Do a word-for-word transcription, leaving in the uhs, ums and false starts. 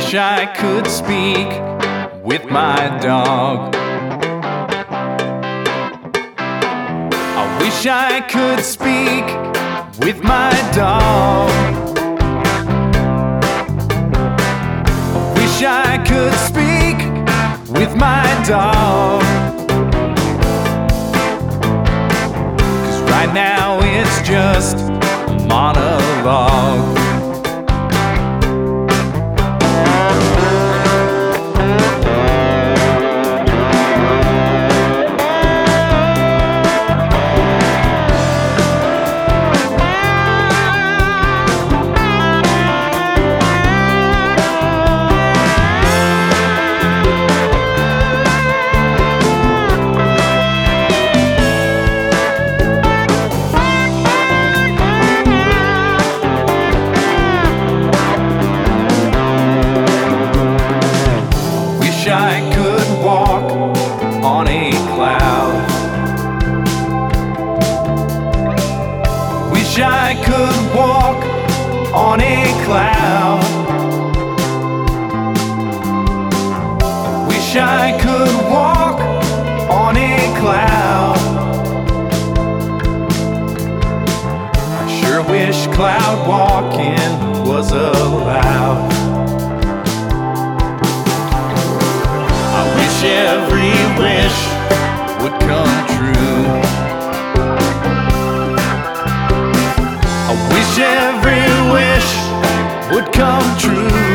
wish I could speak with my dog. I wish I could speak with my dog. I wish I could speak with my dog. 'Cause right now it's just a monologue. Wish I could walk on a cloud. Wish I could walk on a cloud. Wish I could walk on a cloud. I sure wish cloud walking was allowed. Every wish would come true. I wish every wish would come true.